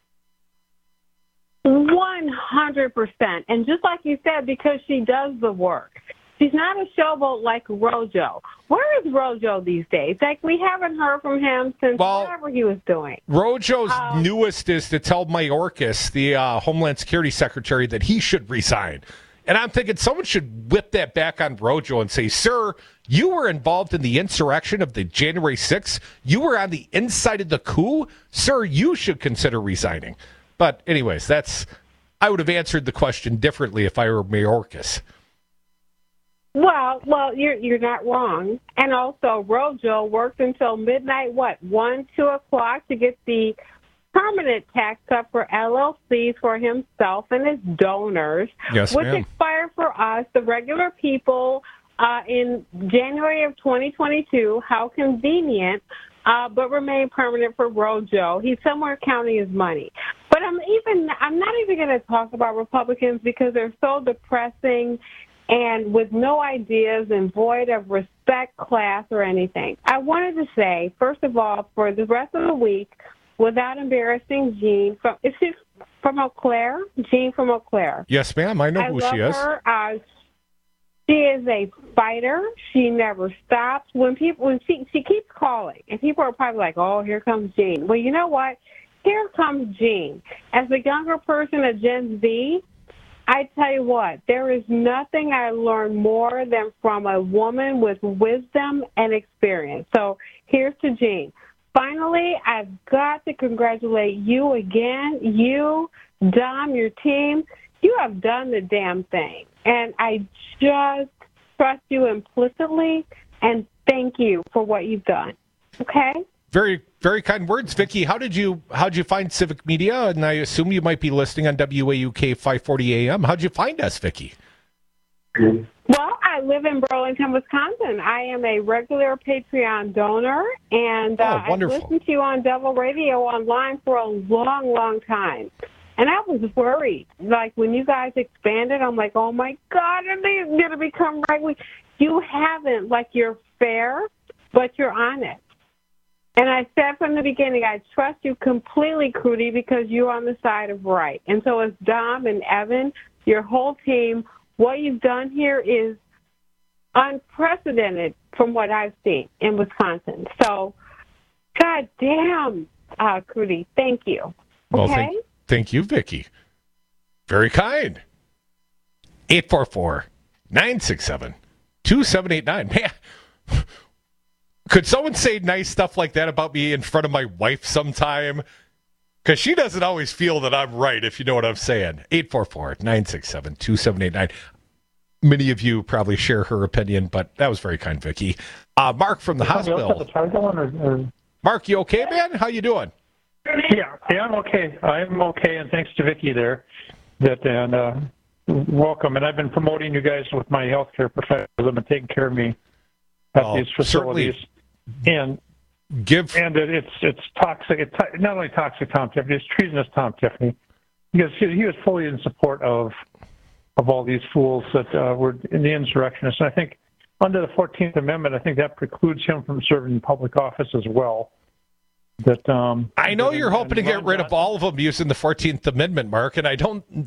one hundred percent. And just like you said, because she does the work. She's not a showboat like Rojo. Where is Rojo these days? Like, we haven't heard from him since well, whatever he was doing. Rojo's um, newest is to tell Mayorkas, the uh, Homeland Security Secretary, that he should resign. And I'm thinking someone should whip that back on Rojo and say, sir, you were involved in the insurrection of the January sixth. You were on the inside of the coup. Sir, you should consider resigning. But anyways, that's I would have answered the question differently if I were Mayorkas. Well, well, you're you're not wrong. And also, Rojo worked until midnight, what, one, two o'clock to get the permanent tax cut for L L Cs for himself and his donors, yes, which ma'am. expired for us, the regular people, uh, in January of twenty twenty-two. How convenient, uh, but remain permanent for Rojo. He's somewhere counting his money. But I'm even I'm not even going to talk about Republicans because they're so depressing and with no ideas and void of respect, class, or anything. I wanted to say, first of all, for the rest of the week, without embarrassing Jean, from is she from Eau Claire? Jean from Eau Claire. Yes, ma'am. I know I who love she is. Her. Uh, she is a fighter. She never stops. When people, when she she keeps calling, and people are probably like, "Oh, here comes Jean." Well, you know what? Here comes Jean. As a younger person, a Gen Z, I tell you what, there is nothing I learned more than from a woman with wisdom and experience. So here's to Jean. finally, I've got to congratulate you again. You, Dom, your team, you have done the damn thing. And I just trust you implicitly, and thank you for what you've done. Okay? Very, very kind words, Vicki. How did you how did you find Civic Media? And I assume you might be listening on W A U K five forty A M. How did you find us, Vicki? Well, I live in Burlington, Wisconsin. I am a regular Patreon donor, and uh, oh, I've listened to you on Devil Radio online for a long, long time. And I was worried. Like, when you guys expanded, I'm like, oh, my God, are they going to become right? You haven't. Like, you're fair, but you're honest. And I said from the beginning, I trust you completely, Crudy, because you're on the side of right. And so as Dom and Evan, your whole team, what you've done here is unprecedented from what I've seen in Wisconsin. So, God damn, uh, Crudy, thank you. Well, okay? thank, thank you, Vicki. Very kind. eight four four, nine six seven, two seven eight nine. Man, could someone say nice stuff like that about me in front of my wife sometime? Because she doesn't always feel that I'm right, if you know what I'm saying. eight four four, nine six seven, two seven eight nine. Many of you probably share her opinion, but that was very kind, Vicki. Uh, Mark from the hospital. Mark, you okay, man? How you doing? Yeah, yeah, I'm okay. I'm okay, and thanks to Vicki there. That and uh, welcome. And I've been promoting you guys with my healthcare professionals. Have been taking care of me at oh, these facilities. Certainly. And give and it, it's it's toxic. It's not only toxic Tom Tiffany, it's treasonous Tom Tiffany, because he, he was fully in support of of all these fools that uh, were in the insurrectionists. And I think under the fourteenth Amendment, I think that precludes him from serving in public office as well. That um, I know that, you're hoping to get rid of all of them using the fourteenth Amendment, Mark, and I don't.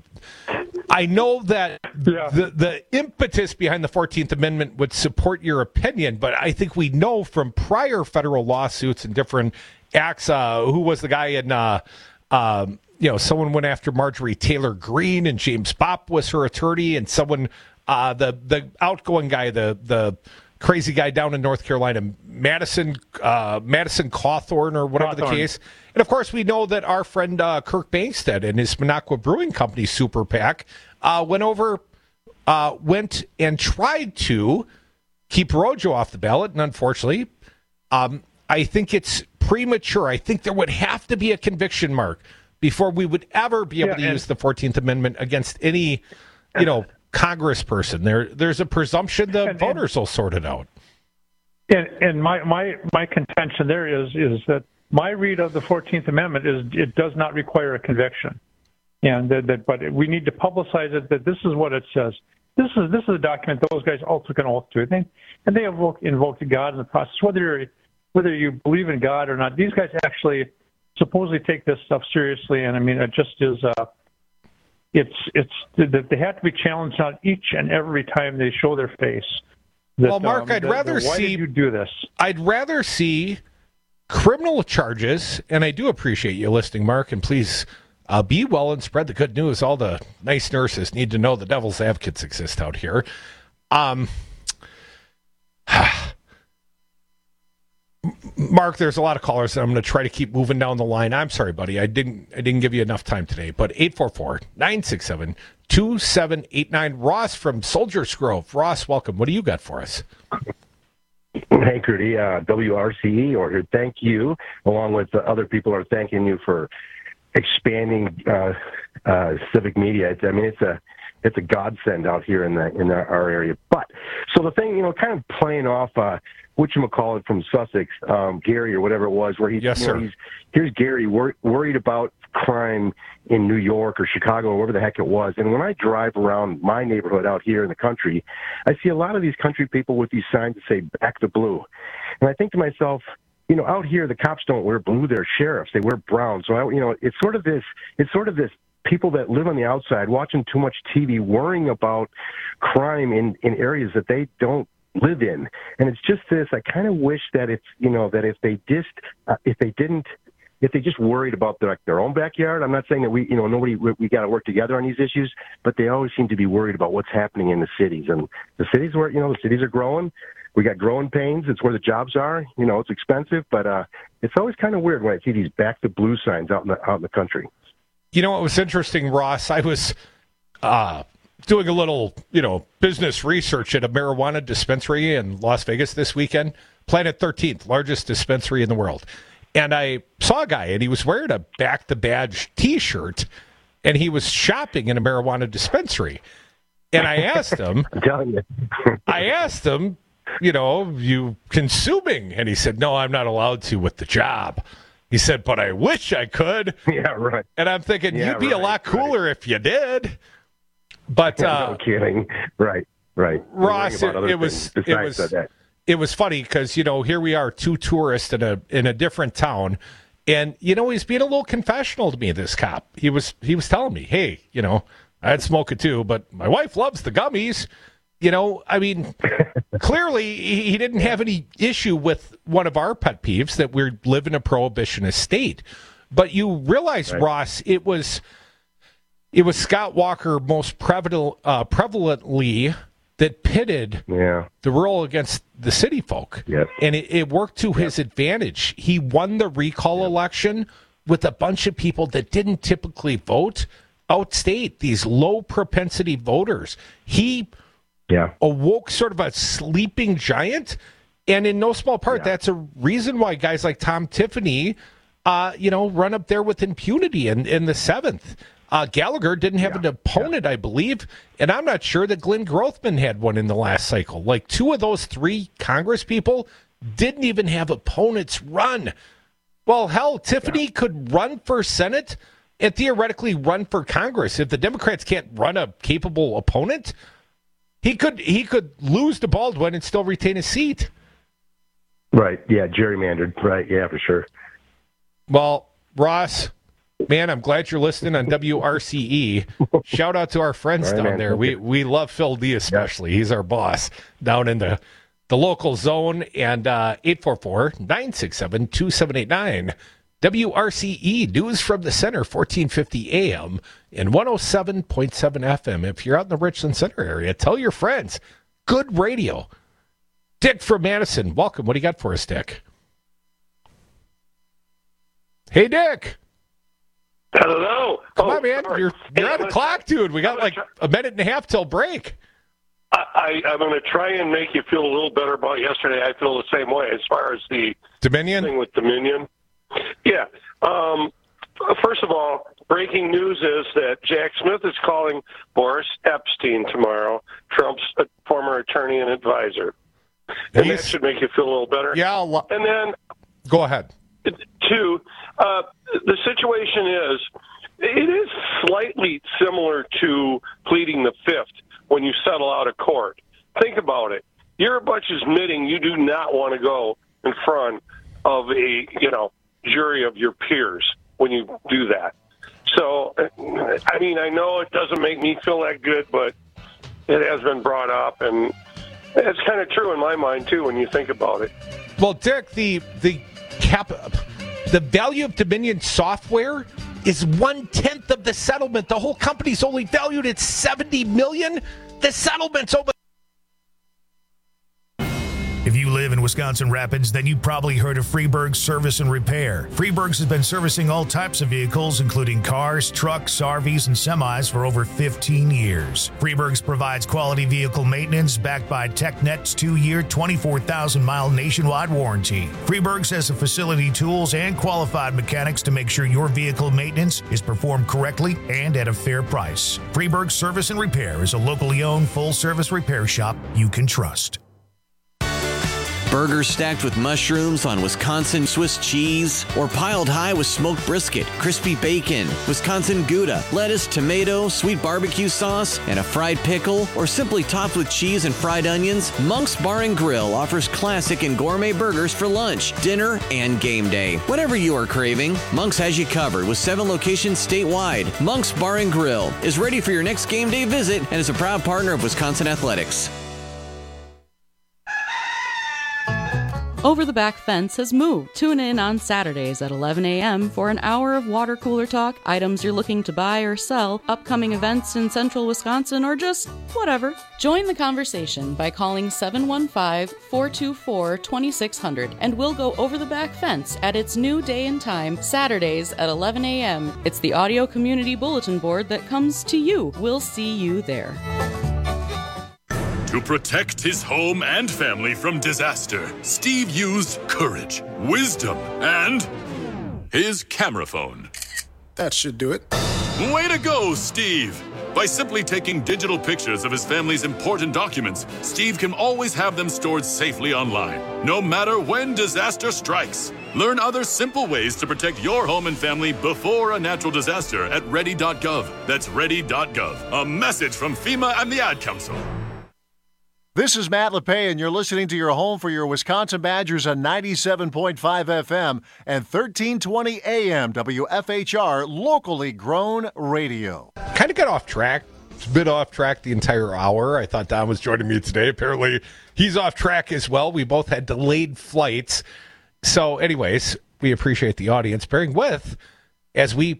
I know that yeah. the the impetus behind the fourteenth Amendment would support your opinion, but I think we know from prior federal lawsuits and different acts. Uh, who was the guy in? Uh, um, you know, someone went after Marjorie Taylor Greene, and James Bopp was her attorney, and someone, uh, the the outgoing guy, the the. crazy guy down in North Carolina, Madison uh, Madison Cawthorn or whatever Cawthorn. the case. And, of course, we know that our friend uh, Kirk Bangstead and his Minocqua Brewing Company super PAC uh, went over, uh, went and tried to keep Rojo off the ballot. And, unfortunately, um, I think it's premature. I think there would have to be a conviction, Mark, before we would ever be able yeah, to use the fourteenth Amendment against any, you know, congressperson. There, there's a presumption the and, voters will sort it out. And, and my, my, my contention there is is that my read of the fourteenth Amendment is it does not require a conviction, and that, that but we need to publicize it. That this is what it says. This is this is a document those guys all took an oath to. They, and they invoked, invoked God in the process. Whether whether you believe in God or not, these guys actually supposedly take this stuff seriously. And I mean, it just is. Uh, It's it's that they have to be challenged on each and every time they show their face. That, well, Mark, um, I'd that, rather that, why see did you do this. I'd rather see criminal charges, and I do appreciate you listening, Mark. And please uh, be well and spread the good news. All the nice nurses need to know the devil's advocates exist out here. Um, Mark, there's a lot of callers, and I'm going to try to keep moving down the line. I'm sorry, buddy. I didn't I didn't give you enough time today. But eight four four, nine six seven, two seven eight nine. Ross from Soldiers Grove. Ross, welcome. What do you got for us? Hey, Crudy. Uh, W R C E or here. Thank you, along with the other people are thanking you for expanding uh, uh, civic media. It's, I mean, it's a it's a godsend out here in the in the, our area. But so the thing, you know, kind of playing off uh, whatchamacallit from Sussex, um, Gary or whatever it was, where he's, yes, you know, sir. he's here's Gary wor- worried about crime in New York or Chicago or wherever the heck it was. And when I drive around my neighborhood out here in the country, I see a lot of these country people with these signs that say "Back the Blue," and I think to myself, you know, out here the cops don't wear blue; they're sheriffs. They wear brown. So I, you know, it's sort of this. It's sort of this. People that live on the outside watching too much T V, worrying about crime in, in areas that they don't live in. And it's just this, I kind of wish that it's, you know, that if they just, uh, if they didn't, if they just worried about their, their own backyard, I'm not saying that we, you know, nobody, we, we got to work together on these issues, but they always seem to be worried about what's happening in the cities. And the cities where, you know, the cities are growing. we got growing pains. It's where the jobs are. You know, it's expensive, but uh, it's always kind of weird when I see these back to blue signs out in the out in the country. You know what was interesting, Ross? I was uh, doing a little, you know, business research at a marijuana dispensary in Las Vegas this weekend. Planet thirteenth, largest dispensary in the world. And I saw a guy, and he was wearing a Back the Badge T-shirt, and he was shopping in a marijuana dispensary. And I asked him, I'm telling you. I asked him, you know, you consuming? And he said, no, I'm not allowed to with the job. He said, but I wish I could. Yeah, right. And I'm thinking, yeah, you'd be right, a lot cooler right. if you did. But yeah, uh, no kidding. Right, right. Ross, it, it was it was that. it was funny because, you know, here we are, two tourists in a in a different town, and you know, he's being a little confessional to me. This cop, he was he was telling me, hey, you know, I'd smoke it too, but my wife loves the gummies. You know, I mean, clearly he, he didn't have any issue with one of our pet peeves that we live in a prohibitionist state. But you realize, right. Ross, it was it was Scott Walker most prevalent, uh, prevalently that pitted yeah. the rural against the city folk. Yep. And it, it worked to yep. his advantage. He won the recall yep. election with a bunch of people that didn't typically vote outstate, these low propensity voters. He yeah. awoke sort of a sleeping giant. And in no small part, yeah. that's a reason why guys like Tom Tiffany, uh, you know, run up there with impunity in, in the seventh. Uh, Gallagher didn't have yeah. an opponent, yeah. I believe, and I'm not sure that Glenn Grothman had one in the last cycle. Like, two of those three Congress people didn't even have opponents run. Well, hell, Tiffany yeah. could run for Senate and theoretically run for Congress. If the Democrats can't run a capable opponent, he could he could lose to Baldwin and still retain his seat. Right, yeah, gerrymandered. Right, yeah, for sure. Well, Ross... Man, I'm glad you're listening on W R C E. Shout out to our friends right, down man. there. We we love Phil D especially. Yeah. He's our boss down in the, the local zone. And uh, eight four four, nine six seven, two seven eight nine. W R C E, News from the Center, fourteen fifty A M and one oh seven point seven F M. If you're out in the Richland Center area, tell your friends. Good radio. Dick from Madison, welcome. What do you got for us, Dick? Hey, Dick. Hello. Come oh, on, man. Sorry. You're, you're hey, on the clock, dude. We got like try- a minute and a half till break. I, I, I'm going to try and make you feel a little better about yesterday. I feel the same way as far as the Dominion thing with Dominion. Yeah. Um, first of all, breaking news is that Jack Smith is calling Boris Epstein tomorrow, Trump's former attorney and advisor. And He's, that should make you feel a little better. Yeah. Lo- and then... Go ahead. Two, uh, the situation is, it is slightly similar to pleading the fifth when you settle out of court. Think about it. You're a bunch admitting you do not want to go in front of a, you know, jury of your peers when you do that. So, I mean, I know it doesn't make me feel that good, but it has been brought up, and it's kind of true in my mind, too, when you think about it. Well, Dick, the the cap, the value of Dominion software is one-tenth of the settlement. The whole company's only valued at seventy million dollars. The settlement's over. If you live in Wisconsin Rapids, then you probably heard of Freeburg Service and Repair. Freeburg's has been servicing all types of vehicles, including cars, trucks, R Vs, and semis for over fifteen years. Freeburg's provides quality vehicle maintenance backed by TechNet's two-year, twenty-four thousand mile nationwide warranty. Freeburg's has the facility tools and qualified mechanics to make sure your vehicle maintenance is performed correctly and at a fair price. Freeburg Service and Repair is a locally owned full-service repair shop you can trust. Burgers stacked with mushrooms on Wisconsin Swiss cheese, or piled high with smoked brisket, crispy bacon, Wisconsin Gouda, lettuce, tomato, sweet barbecue sauce, and a fried pickle, or simply topped with cheese and fried onions, Monk's Bar and Grill offers classic and gourmet burgers for lunch, dinner, and game day. Whatever you are craving, Monk's has you covered with seven locations statewide. Monk's Bar and Grill is ready for your next game day visit and is a proud partner of Wisconsin Athletics. Over the Back Fence has moved. Tune in on Saturdays at eleven a.m. for an hour of water cooler talk, items you're looking to buy or sell, upcoming events in central Wisconsin, or just whatever. Join the conversation by calling seven one five, four two four, two six zero zero and we'll go over the back fence at its new day and time, Saturdays at eleven a.m. It's the audio community bulletin board that comes to you. We'll see you there. To protect his home and family from disaster, Steve used courage, wisdom, and his camera phone. That should do it. Way to go, Steve! By simply taking digital pictures of his family's important documents, Steve can always have them stored safely online, no matter when disaster strikes. Learn other simple ways to protect your home and family before a natural disaster at ready dot gov. That's ready dot gov. A message from FEMA and the Ad Council. This is Matt LePay, and you're listening to your home for your Wisconsin Badgers on ninety-seven point five F M and thirteen twenty A M W F H R, locally grown radio. Kind of got off track. It's a bit off track the entire hour. I thought Don was joining me today. Apparently, he's off track as well. We both had delayed flights. So, anyways, we appreciate the audience bearing with as we,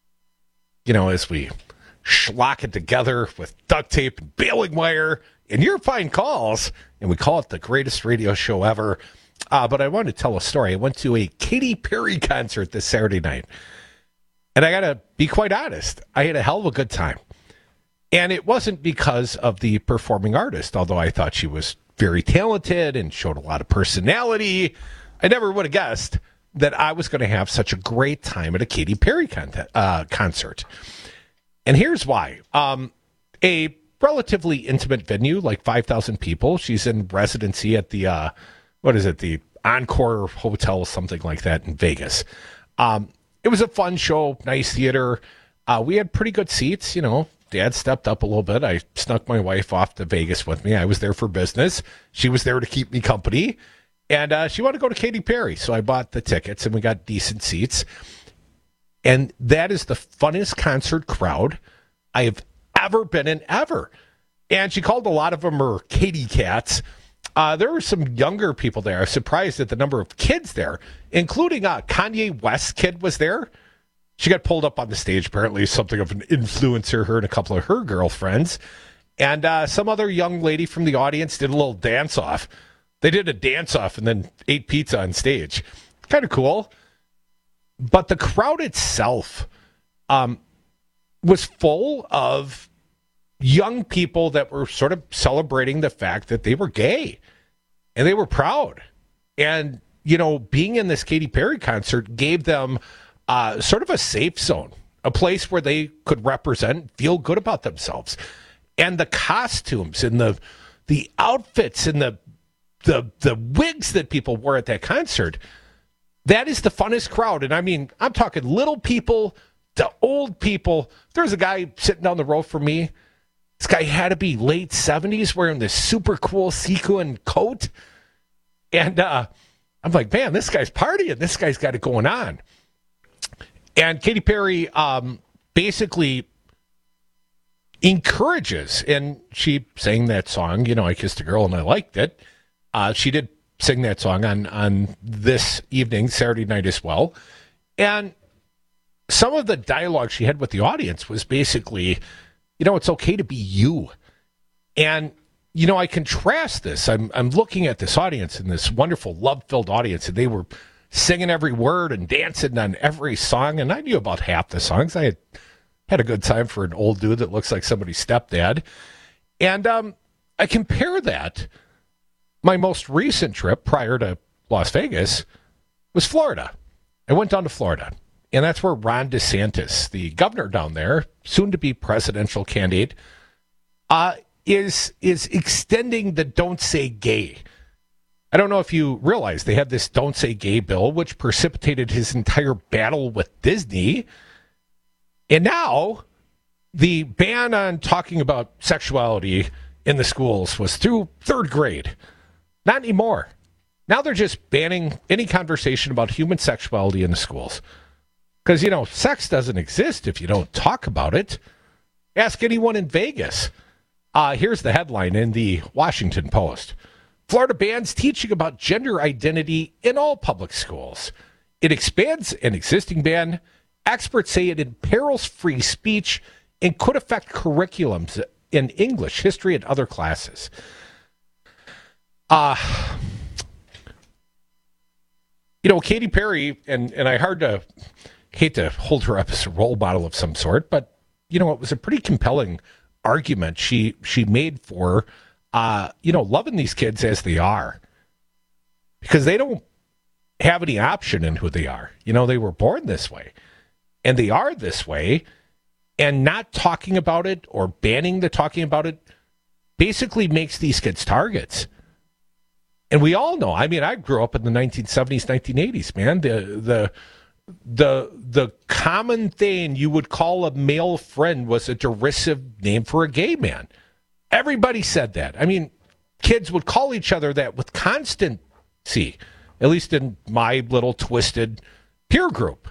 you know, as we schlock it together with duct tape and baling wire and your fine calls, and we call it the greatest radio show ever. Uh, but I wanted to tell a story. I went to a Katy Perry concert this Saturday night, and I got to be quite honest, I had a hell of a good time. And it wasn't because of the performing artist, although I thought she was very talented and showed a lot of personality. I never would have guessed that I was going to have such a great time at a Katy Perry con- uh, concert. And here's why. Um, a relatively intimate venue, like five thousand people. She's in residency at the, uh, what is it, the Encore Hotel, something like that in Vegas. Um, it was a fun show, nice theater. Uh, we had pretty good seats, you know. Dad stepped up a little bit. I snuck my wife off to Vegas with me. I was there for business. She was there to keep me company. And uh, she wanted to go to Katy Perry. So I bought the tickets, and we got decent seats. And that is the funnest concert crowd I have ever been in, ever. And she called a lot of them her Katy Cats. Uh, there were some younger people there. I was surprised at the number of kids there, including uh, Kanye West's kid was there. She got pulled up on the stage, apparently something of an influencer, her and a couple of her girlfriends. And uh, some other young lady from the audience did a little dance-off. They did a dance-off and then ate pizza on stage. Kind of cool. But the crowd itself um, was full of young people that were sort of celebrating the fact that they were gay and they were proud. And, you know, being in this Katy Perry concert gave them uh, sort of a safe zone, a place where they could represent, feel good about themselves. And the costumes and the the outfits and the the the wigs that people wore at that concert, that is the funnest crowd. And I mean, I'm talking little people to old people. There's a guy sitting down the road from me. This guy had to be late seventies wearing this super cool sequin coat. And uh, I'm like, man, this guy's partying. This guy's got it going on. And Katy Perry um, basically encourages, and she sang that song, you know, I Kissed a Girl and I Liked It. Uh, she did sing that song on, on this evening, Saturday night as well. And some of the dialogue she had with the audience was basically, you know, it's okay to be you. And, you know, I contrast this. I'm I'm looking at this audience and this wonderful love-filled audience, and they were singing every word and dancing on every song. And I knew about half the songs. I had had a good time for an old dude that looks like somebody's stepdad. And um, I compare that. My most recent trip prior to Las Vegas was Florida. I went down to Florida. And that's where Ron DeSantis, the governor down there, soon-to-be presidential candidate, uh, is is extending the Don't Say Gay. I don't know if you realize they had this Don't Say Gay bill, which precipitated his entire battle with Disney. And now the ban on talking about sexuality in the schools was through third grade. Not anymore. Now they're just banning any conversation about human sexuality in the schools. Because, you know, sex doesn't exist if you don't talk about it. Ask anyone in Vegas. Uh, here's the headline in the Washington Post. Florida bans teaching about gender identity in all public schools. It expands an existing ban. Experts say it imperils free speech and could affect curriculums in English, history, and other classes. Uh, you know, Katy Perry, and, and I hard to hate to hold her up as a role model of some sort, but, you know, it was a pretty compelling argument she she made for Uh, you know, loving these kids as they are, because they don't have any option in who they are. You know, they were born this way, and they are this way, and not talking about it or banning the talking about it basically makes these kids targets. And we all know, I mean, I grew up in the nineteen seventies, nineteen eighties, man. The, the, the, the common thing you would call a male friend was a derisive name for a gay man. Everybody said that. I mean, kids would call each other that with constancy, at least in my little twisted peer group.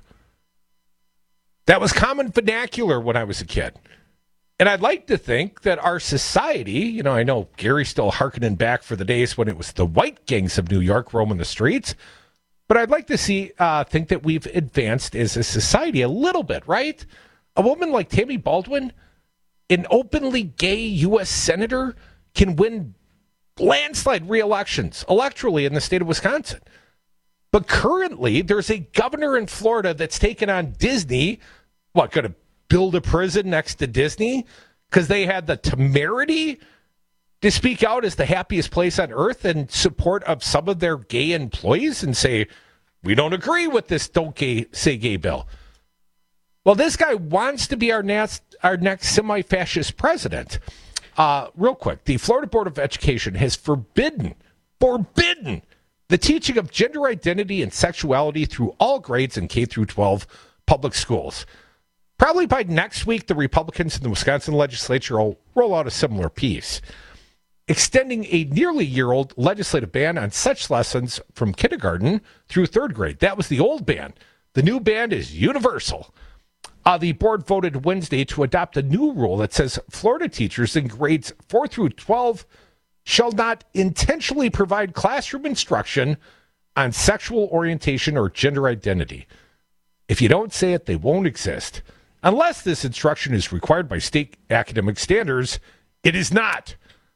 That was common vernacular when I was a kid. And I'd like to think that our society, you know, I know Gary's still hearkening back for the days when it was the white gangs of New York roaming the streets, but I'd like to see, uh, think that we've advanced as a society a little bit, right? A woman like Tammy Baldwin, an openly gay U S senator, can win landslide re-elections electorally in the state of Wisconsin. But currently, there's a governor in Florida that's taken on Disney. What, going to build a prison next to Disney? Because they had the temerity to speak out as the happiest place on earth in support of some of their gay employees and say, we don't agree with this Don't Gay, Say Gay bill. Well, this guy wants to be our next, our next semi-fascist president. Uh, real quick, the Florida Board of Education has forbidden, forbidden the teaching of gender identity and sexuality through all grades in K through twelve public schools. Probably by next week, the Republicans in the Wisconsin legislature will roll out a similar piece, extending a nearly year-old legislative ban on such lessons from kindergarten through third grade. That was the old ban. The new ban is universal. Uh, the board voted Wednesday to adopt a new rule that says Florida teachers in grades four through twelve shall not intentionally provide classroom instruction on sexual orientation or gender identity. If you don't say it, they won't exist. Unless this instruction is required by state academic standards, it is not.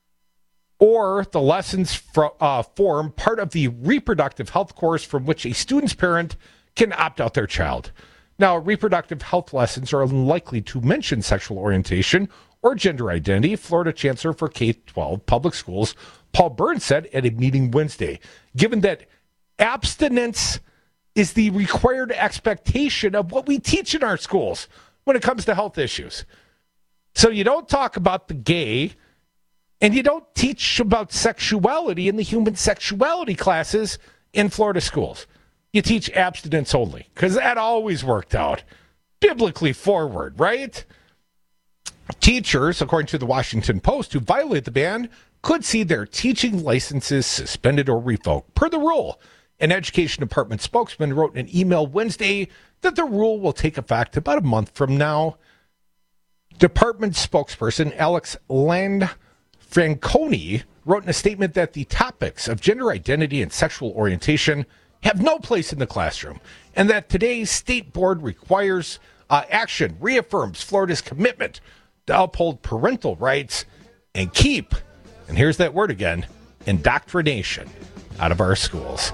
Or the lessons fro- uh, form part of the reproductive health course from which a student's parent can opt out their child. Now, reproductive health lessons are unlikely to mention sexual orientation or gender identity, Florida Chancellor for K twelve Public Schools Paul Burns said at a meeting Wednesday. Given that abstinence is the required expectation of what we teach in our schools when it comes to health issues. So you don't talk about the gay, and you don't teach about sexuality in the human sexuality classes in Florida schools. You teach abstinence only, because that always worked out. Biblically forward, right? Teachers, according to the Washington Post, who violate the ban could see their teaching licenses suspended or revoked. Per the rule, an education department spokesman wrote in an email Wednesday that the rule will take effect about a month from now. Department spokesperson Alex Landfranconi wrote in a statement that the topics of gender identity and sexual orientation have no place in the classroom, and that today's state board requires uh, action, reaffirms Florida's commitment to uphold parental rights and keep, and here's that word again, indoctrination out of our schools.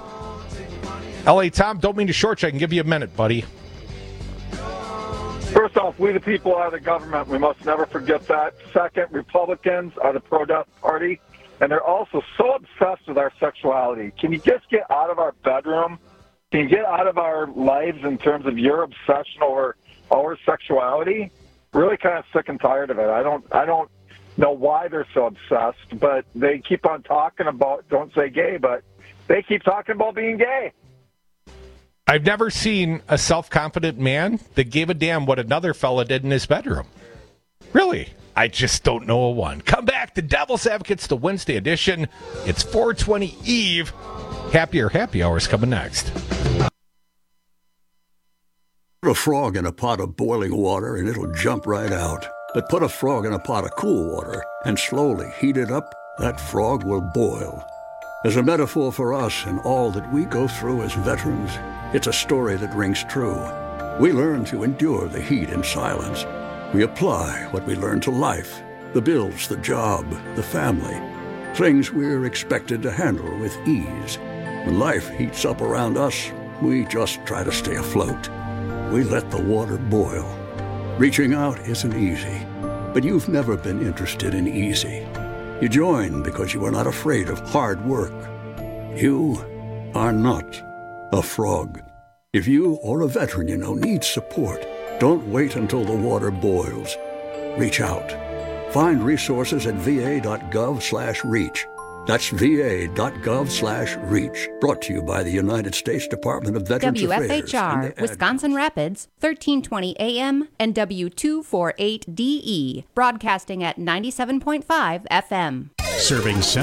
L A Tom, don't mean to short you. I can give you a minute, buddy. First off, we the people are the government. We must never forget that. Second, Republicans are the pro-death party, and they're also so obsessed with our sexuality. Can you just get out of our bedroom? Can you get out of our lives in terms of your obsession over our sexuality? Really kind of sick and tired of it. I don't, I don't know why they're so obsessed, but they keep on talking about, don't say gay, but they keep talking about being gay. I've never seen a self-confident man that gave a damn what another fella did in his bedroom. Really? I just don't know a one. Come back to Devil's Advocates, the Wednesday edition. It's four twenty Eve. Happier Happy Hours coming next. Put a frog in a pot of boiling water and it'll jump right out. But put a frog in a pot of cool water and slowly heat it up, that frog will boil. As a metaphor for us and all that we go through as veterans, it's a story that rings true. We learn to endure the heat in silence. We apply what we learn to life, the bills, the job, the family, things we're expected to handle with ease. When life heats up around us, we just try to stay afloat. We let the water boil. Reaching out isn't easy, but you've never been interested in easy. You join because you are not afraid of hard work. You are not a frog. If you or a veteran you know needs support, don't wait until the water boils. Reach out. Find resources at va.gov slash reach. That's va.gov slash reach. Brought to you by the United States Department of Veterans W F H Affairs. R, Wisconsin Rapids, thirteen twenty A M and W two forty-eight D E, broadcasting at ninety-seven point five F M. Serving